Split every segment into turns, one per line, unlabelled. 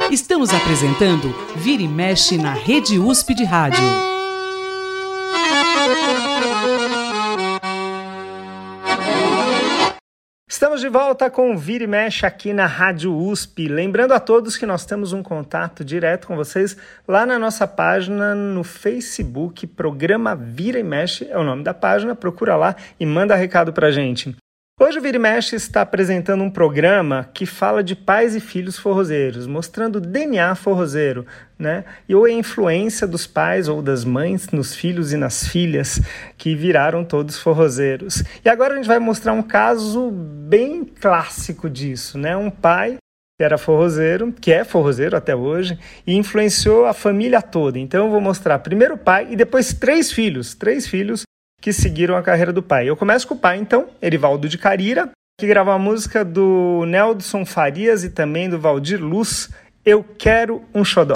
Estamos apresentando Vira e Mexe na Rede USP de Rádio.
Estamos de volta com Vira e Mexe aqui na Rádio USP. Lembrando a todos que nós temos um contato direto com vocês lá na nossa página no Facebook, Programa Vira e Mexe é o nome da página, procura lá e manda recado pra gente. Hoje o Vira e Mexe está apresentando um programa que fala de pais e filhos forrozeiros, mostrando o DNA forrozeiro, né? E ou a influência dos pais ou das mães nos filhos e nas filhas que viraram todos forrozeiros. E agora a gente vai mostrar um caso bem clássico disso, né? Um pai que era forrozeiro, que é forrozeiro até hoje, e influenciou a família toda. Então eu vou mostrar primeiro o pai e depois três filhos que seguiram a carreira do pai. Eu começo com o pai, então, Erivaldo de Carira, que gravou a música do Nelson Farias e também do Valdir Luz, Eu Quero um Xodó.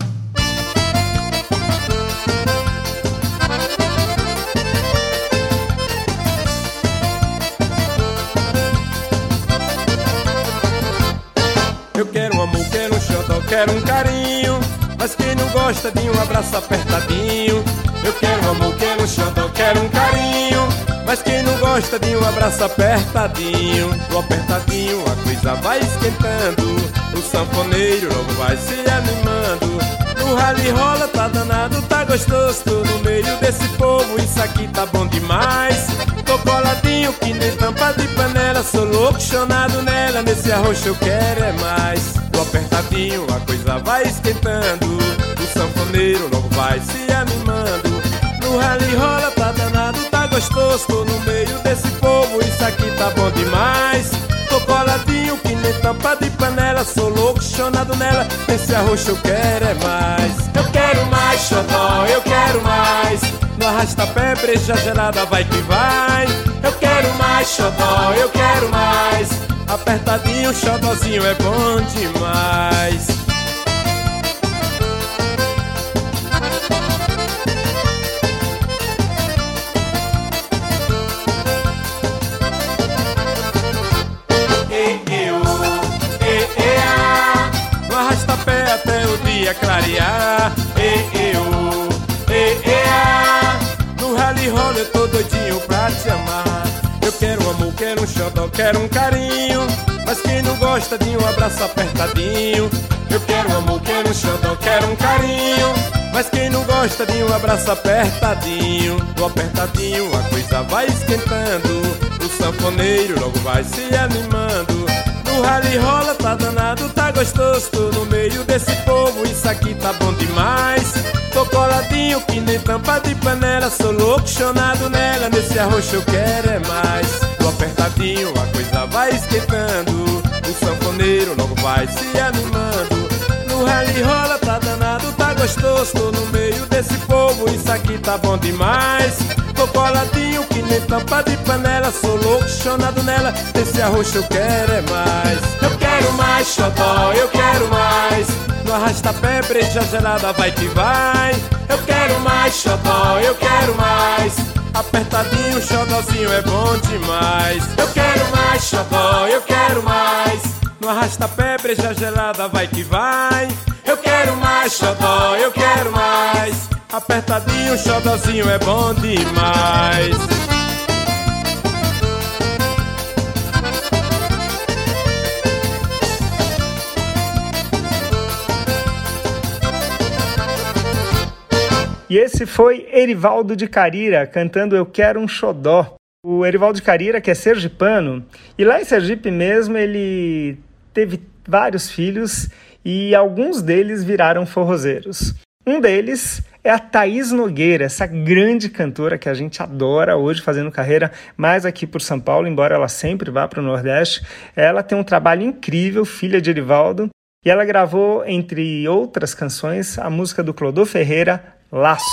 Eu quero um amor, quero um xodó, quero um carinho, mas quem não gosta de um abraço apertadinho? Eu quero um amor, quero um xodó, quero um carinho, mas quem não gosta de um abraço apertadinho? No apertadinho a coisa vai esquentando, o sanfoneiro logo vai se animando. No rally rola tá danado, tá gostoso, tô no meio desse povo, isso aqui tá bom demais. Tô coladinho que nem tampa de panela, sou louco, chonado nela, nesse arroxo eu quero é mais. No apertadinho a coisa vai esquentando, o sanfoneiro logo vai se animando. No rally rola tá danado, tá gostoso, tô no meio desse povo, isso aqui tá bom demais. Tô coladinho que nem tampa de panela, sou louco, chonado nela, nesse arroxo eu quero é mais. Eu quero mais xodó, eu quero mais, no arrasta-pé, breja gelada vai que vai. Eu quero mais xodó, eu quero mais, apertadinho, xodózinho é bom demais. No arrasta-pé até o dia clarear. No rally roll eu tô doidinho pra te amar. Eu quero um amor, quero um xodó, quero um carinho, mas quem não gosta de um abraço apertadinho? Eu quero um amor, quero um xodó, quero um carinho, mas quem não gosta de um abraço apertadinho? No apertadinho a coisa vai esquentando, o sanfoneiro logo vai se animando. No rally rola tá danado, tá gostoso, tô no meio desse povo, isso aqui tá bom demais. Tô coladinho que nem tampa de panela, sou louco, chonado nela, nesse arroxo eu quero é mais. No apertadinho a coisa vai esquentando, o sanfoneiro logo vai se animando. No rally rola tá danado, tá gostoso, tô no meio desse povo, isso aqui tá bom demais. Tô coladinho que nem tampa de panela, sou louco, chonado nela, nesse arroxo eu quero é mais. Eu quero mais xodó, eu quero mais, no arrasta-pé, breja gelada vai que vai. Eu quero mais xodó, eu quero mais, apertadinho, xodózinho é bom demais. Eu quero mais xodó, eu quero mais, no arrasta-pé, breja gelada vai que vai. Eu quero mais xodó, eu quero mais, apertadinho, xodózinho é bom demais.
E esse foi Erivaldo de Carira cantando Eu Quero um Xodó. O Erivaldo de Carira, que é sergipano, e lá em Sergipe mesmo ele teve vários filhos e alguns deles viraram forrozeiros. Um deles é a Thaís Nogueira, essa grande cantora que a gente adora hoje fazendo carreira mais aqui por São Paulo, embora ela sempre vá para o Nordeste. Ela tem um trabalho incrível, filha de Erivaldo, e ela gravou, entre outras canções, a música do Clodô Ferreira, Laço.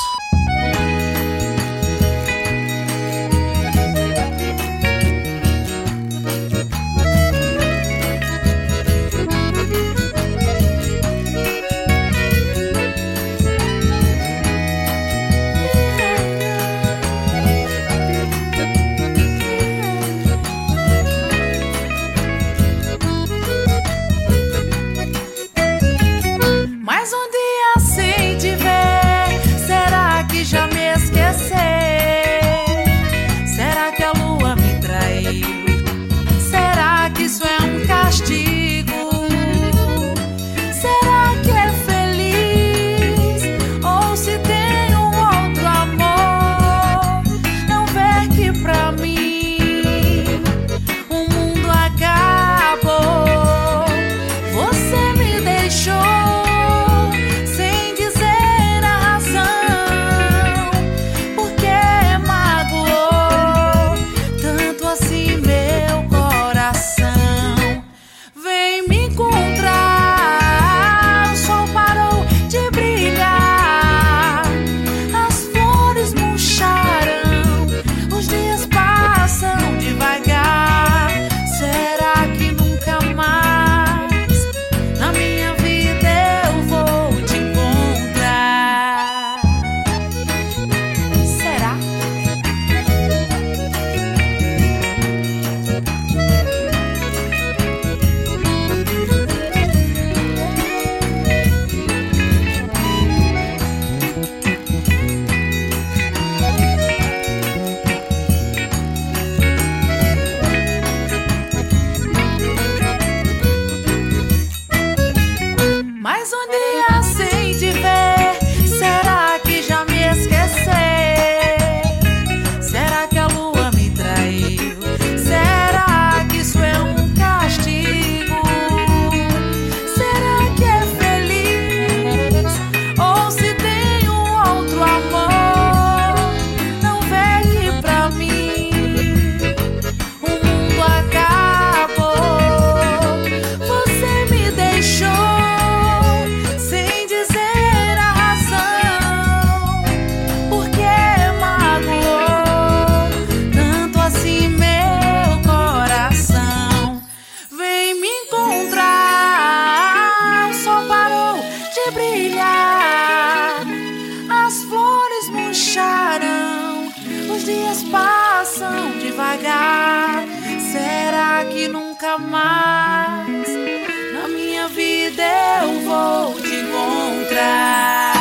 nunca mais na minha vida eu vou te encontrar.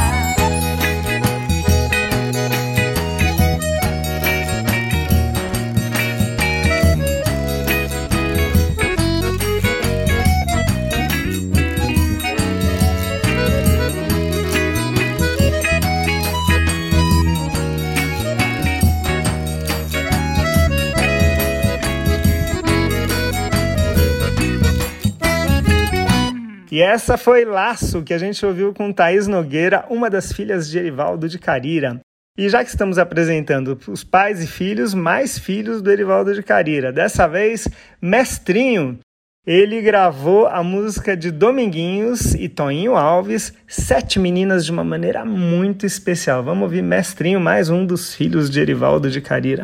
E essa foi Laço, que a gente ouviu com Thaís Nogueira, uma das filhas de Erivaldo de Carira. E já que estamos apresentando os pais e filhos, mais filhos do Erivaldo de Carira. Dessa vez, Mestrinho. Ele gravou a música de Dominguinhos e Toninho Alves, Sete Meninas, de uma maneira muito especial. Vamos ouvir Mestrinho, mais um dos filhos de Erivaldo de Carira.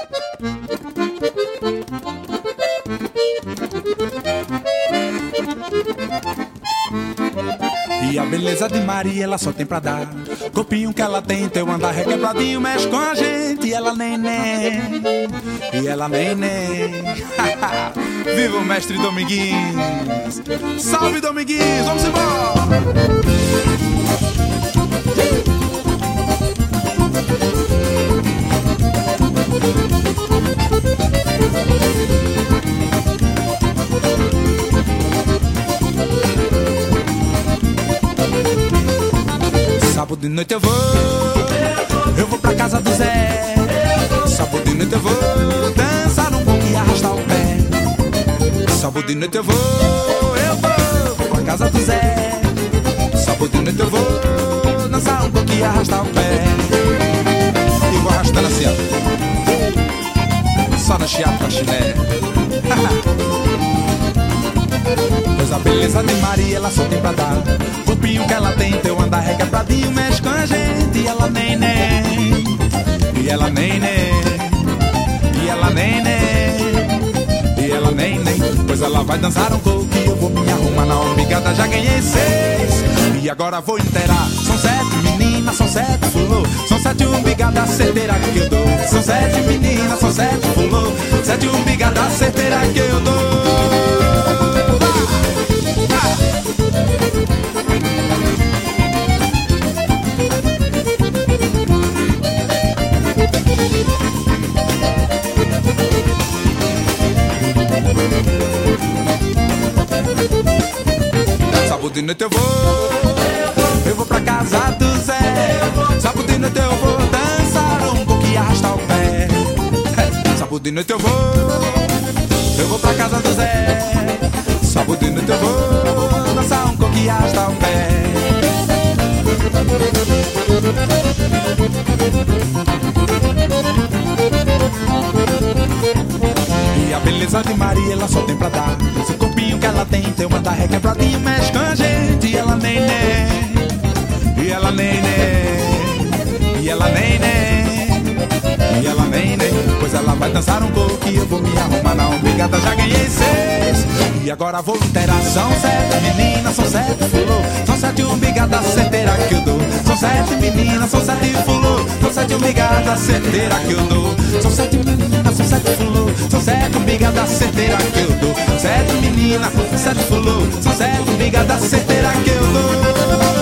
E a beleza de Maria ela só tem pra dar. Corpinho que ela tem, teu andar requebradinho, mexe com a gente. E ela neném, e ela neném. Viva o mestre Dominguinhos. Salve Dominguinhos, vamos embora. Sábado de noite eu vou pra casa do Zé. Sábado de noite eu vou dançar um pouco e arrastar o pé. Sábado de noite eu vou pra casa do Zé. Sábado de noite eu vou dançar um pouco e arrastar o pé. E vou arrastando assim, ó, só no chiado pra chiné. Pois a beleza de Maria ela só tem pra dar. Corpinho que ela tem, teu andar requebradinho, mexe com a gente. E ela neném, e ela neném, e ela neném, e ela neném. Pois ela vai dançar um pouco e eu vou me arrumar na ombigada. Já ganhei 6 e agora vou inteirar. São 7 meninas, são 7 fulô, são 7 umbigadas certeira que eu dou. São 7 meninas, são 7 fulô, 7 umbigadas certeira que eu dou. Sábado de noite eu vou pra casa do Zé. Sábado de noite eu vou dançar um pouco e arrastar o pé. Sábado de noite eu vou pra casa do Zé. Sábado de noite eu vou dançar um pouco e arrastar o pé. E a beleza de Maria ela só tem pra dar. Esse corpinho que ela tem, teu andar requebradinho, mexe com a gente. E ela neném, e ela neném, e ela neném, e ela neném. Pois ela vai dançar um pouco e eu vou me arrumar na ombigada. Já ganhei 6 e agora vou inteirar. São 7 meninas, são 7 fulô, são 7 umbigadas certeira que eu dou. São 7 meninas, são 7 fulô, são 7 umbigadas certeira que eu dou. São 7 meninas, são 7 fulô, são 7 umbigadas certeira que eu dou. 7 meninas, 7 fulô, são 7 umbigadas certeira que eu dou.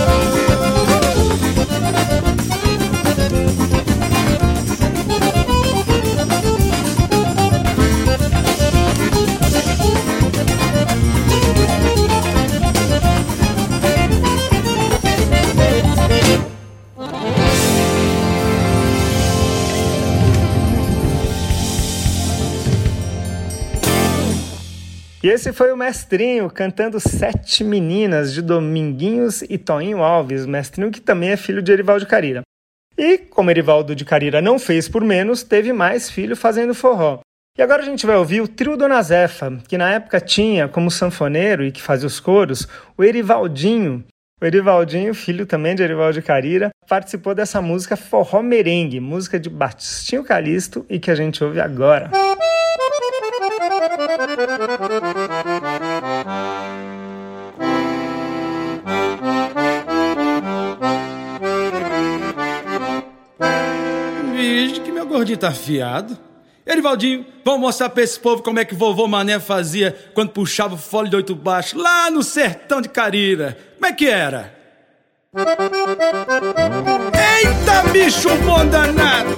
E esse foi o Mestrinho cantando Sete Meninas, de Dominguinhos e Toninho Alves. Mestrinho que também é filho de Erivaldo de Carira. E, como Erivaldo de Carira não fez por menos, teve mais filho fazendo forró. E agora a gente vai ouvir o trio Dona Zefa, que na época tinha como sanfoneiro e que fazia os coros, o Erivaldinho. O Erivaldinho, filho também de Erivaldo de Carira, participou dessa música Forró Merengue, música de Batistinho Calixto e que a gente ouve agora.
Vixe, que meu gordinho tá afiado. Erivaldinho, vamos mostrar pra esse povo como é que vovô Mané fazia quando puxava o fole de 8 baixo, lá no sertão de Carira. Como é que era? Eita, bicho bom danado!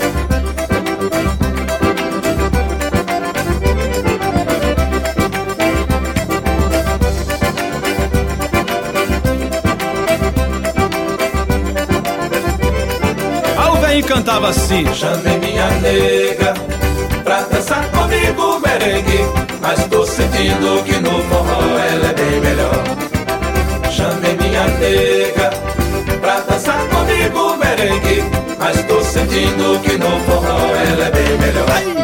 Aí o velhinho cantava assim:
chamei minha nega pra dançar comigo merengue, mas tô sentindo que no forró ela é bem melhor. Chamei minha nega pra dançar comigo merengue, mas tô sentindo que no forró ela é bem melhor.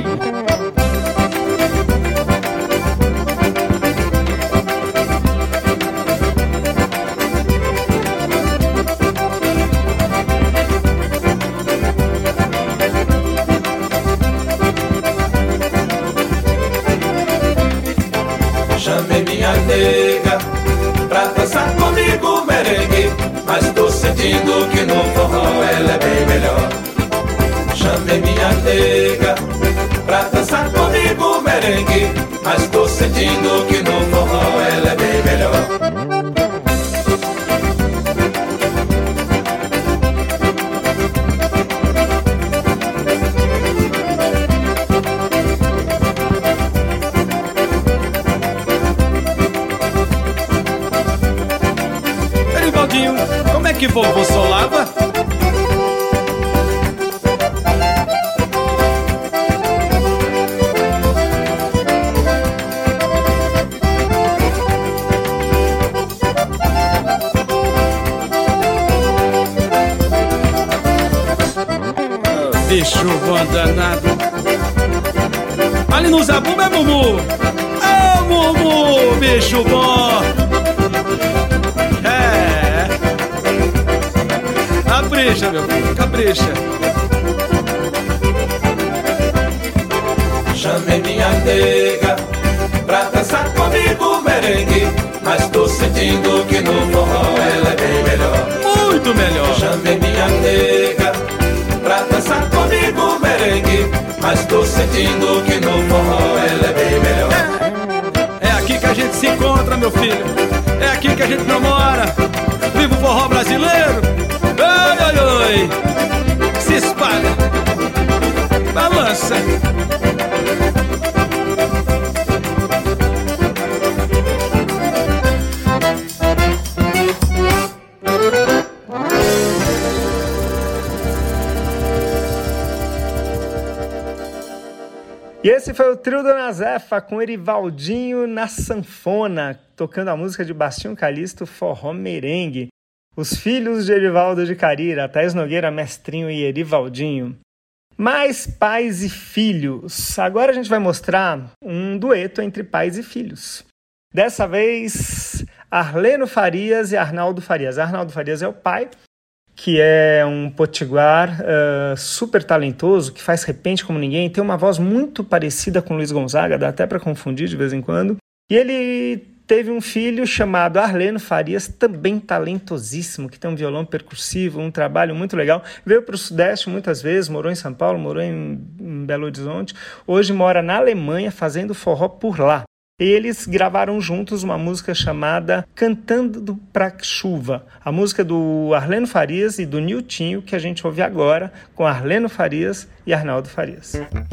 Chamei minha nega pra dançar comigo merengue, mas tô sentindo que no forró ela é bem melhor. Chamei minha nega pra dançar comigo merengue, mas tô sentindo que no forró ela é bem melhor.
Como é que vovô solava? Bicho bom danado. Ali no Zabumba é Mumu. Ô Mumu, bicho bom. Capricha, meu filho, capricha.
Chamei minha nega pra dançar comigo merengue, mas tô sentindo que no forró ela é bem melhor.
Muito melhor.
Chamei minha nega pra dançar comigo merengue, mas tô sentindo que no forró ela é bem melhor.
É aqui que a gente se encontra, meu filho. É aqui que a gente namora. Viva o forró brasileiro. Oi, oi, oi. Se espalha. Balança.
E esse foi o trio Dona Zefa com Erivaldinho na sanfona, tocando a música de Bastião Calixto, Forró Merengue. Os filhos de Erivaldo de Carira, Thaís Nogueira, Mestrinho e Erivaldinho. Mais pais e filhos. Agora a gente vai mostrar um dueto entre pais e filhos. Dessa vez, Arleno Farias e Arnaldo Farias. Arnaldo Farias é o pai, que é um potiguar super talentoso, que faz repente como ninguém, tem uma voz muito parecida com Luiz Gonzaga, dá até para confundir de vez em quando. E ele teve um filho chamado Arleno Farias, também talentosíssimo, que tem um violão percussivo, um trabalho muito legal. Veio para o Sudeste muitas vezes, morou em São Paulo, morou em Belo Horizonte. Hoje mora na Alemanha, fazendo forró por lá. E eles gravaram juntos uma música chamada Cantando pra Chuva. A música do Arleno Farias e do Niltinho, que a gente ouve agora, com Arleno Farias e Arnaldo Farias.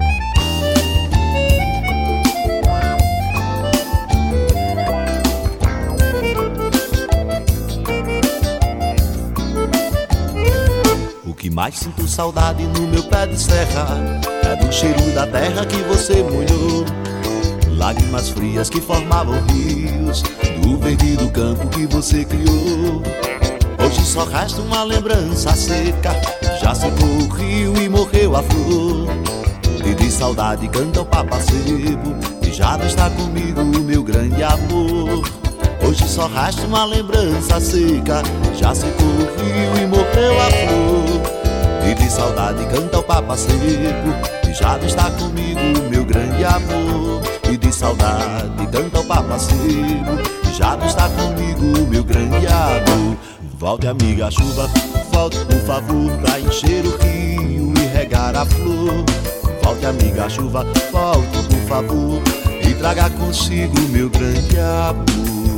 O que mais sinto saudade no meu pé de serra é do cheiro da terra que você molhou. Lágrimas frias que formavam rios do verde do campo que você criou. Hoje só resta uma lembrança seca, já secou o rio e morreu a flor. E de saudade canta o papacebo, e já não está comigo o meu grande amor. Hoje só resta uma lembrança seca, já secou o rio e morreu a flor. E de saudade canta o papacebo, e já não está comigo o meu grande amor. E de saudade canta o papacebo, e já não está comigo o meu grande amor. Volte, amiga chuva, volte por favor, pra encher o rio e regar a flor. Volte, amiga chuva, volte por favor, e traga consigo meu grande amor.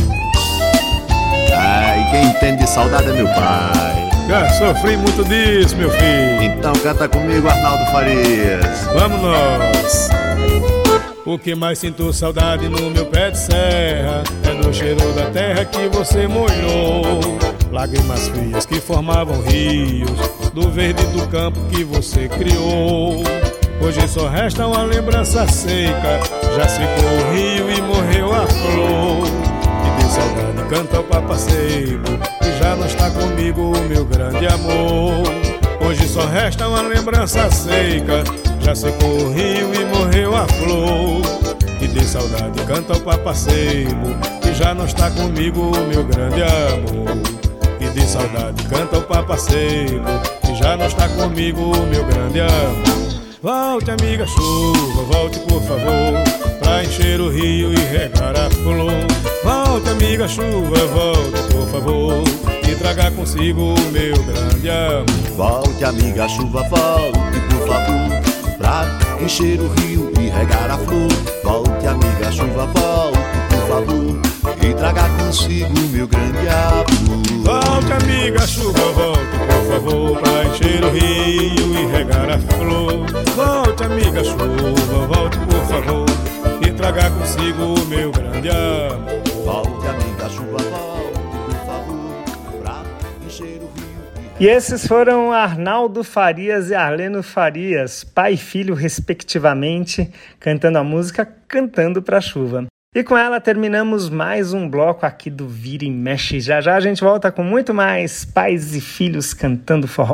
Ai, quem entende de saudade é meu pai.
Já sofri muito disso, meu filho.
Então canta comigo, Arnaldo Farias.
Vamos nós. O que mais sinto saudade no meu pé de serra é do cheiro da terra que você molhou. Lágrimas frias que formavam rios, do verde do campo que você criou. Hoje só resta uma lembrança seca, já secou o rio e morreu a flor. E de saudade canta o papaceiro, que já não está comigo, o meu grande amor. Hoje só resta uma lembrança seca, já secou o rio e morreu a flor. E de saudade canta o papaceiro, que já não está comigo, o meu grande amor. E de saudade canta o papaceiro, que já não está comigo, o meu grande amor. Volte, amiga chuva, volte por favor, pra encher o rio e regar a flor. Volte, amiga chuva, volte por favor, e traga consigo o meu grande amor.
Volte, amiga chuva, volte por favor, pra encher o rio e regar a flor. Volte, amiga chuva, volte por favor, e traga consigo o meu grande amor.
Volte, amiga chuva, volte por favor, pra encher o rio e regar a flor. Volte, amiga chuva, volte por favor, e traga consigo o meu grande amor.
Volte, amiga chuva, volte por favor, pra encher o rio.
E esses foram Arnaldo Farias e Arleno Farias, pai e filho respectivamente, cantando a música Cantando pra Chuva. E com ela terminamos mais um bloco aqui do Vira e Mexe. Já já a gente volta com muito mais pais e filhos cantando forró.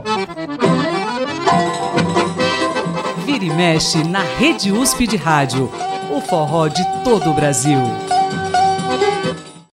Vira e Mexe na Rede USP de Rádio. O forró de todo o Brasil.